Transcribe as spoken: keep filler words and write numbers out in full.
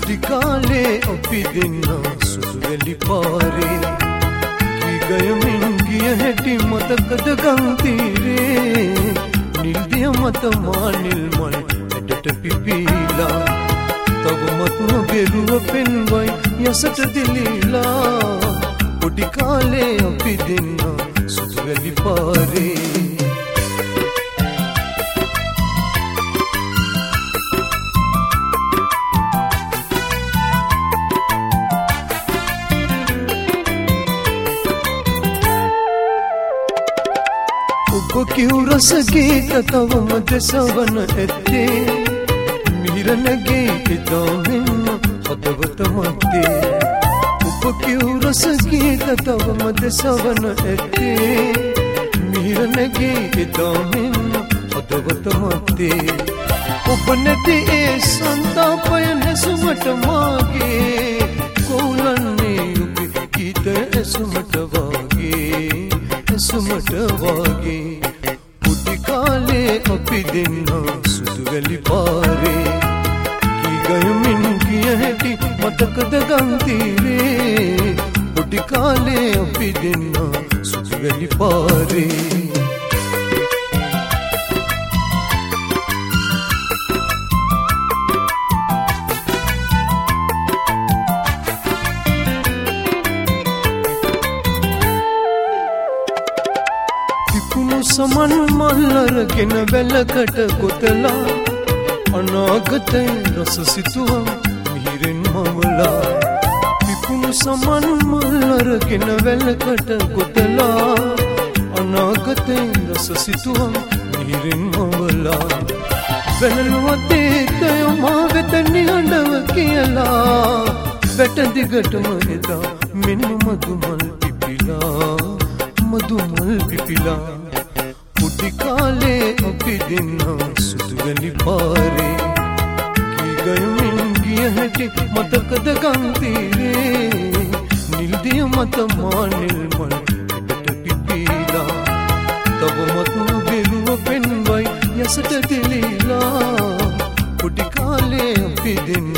පුටි කාලේ අපි දෙන්න සුදු වැලි පාරේ කී ගයමින් ගිය හැටි මතකද ගම් තීරේ නිල් දිය මත මා නිල් මල් ඇටට පිපිලා තවමත් නොබෙරුව පෙන්වයි යසට දිලිලා පුටි කාලේ අපි දෙන්න සුදු වැලි පාරේ කිව් රස ගීත තවම දෙසවන ඇත්තේ මිහිරනගේ එදා මෙන්න හදවත මැත්තේ ඔබ කිව් රස ගීත තවම දෙසවන ඇත්තේ මිහිරනගේ එදා මෙන්න හදවත මැත්තේ ඔබ නැති ඒ සංතාපය නැසුමට මාගේ කොවුලන්නේ ඔබේ ගීත ඇසුමට වාගේ ඇසුමට වාගේ කාලේ අපි දෙන්න සුදු වැලි පාරේ කී ගයමින් ගිය හැටි මතකද ගම් තීරේ පුටි කාලේ අපි දෙන්න සුදු වැලි පාරේ සමන් මල්ලරගෙන වැලකට කොතලා අනාගතේ රස සිතුවම් මිහිරෙන් මවලා පිපුණු සමන් මල්ලරගෙන වැලකට කොතලා අනාගතේ රස සිතුවම් මිහිරෙන් මවලා වැළලුවතේ තයමා වෙත නිහඬව කියලා වැට දිගටම එදා මෙන්න මදුමල් පිපිලා මදුමල් පිපිලා පුටි කාලේ අපි දෙන්න සුදු වැලි පාරේ කී ගයමින් ගිය හැටි මතකද ගම් තීරේ නිල් දිය මත මා නිල් මල් ඇටට පිපිලා තවමත් නොබෙරුව පෙන්වයි යසට දිලිලා පුටි කාලේ අපි දෙන්න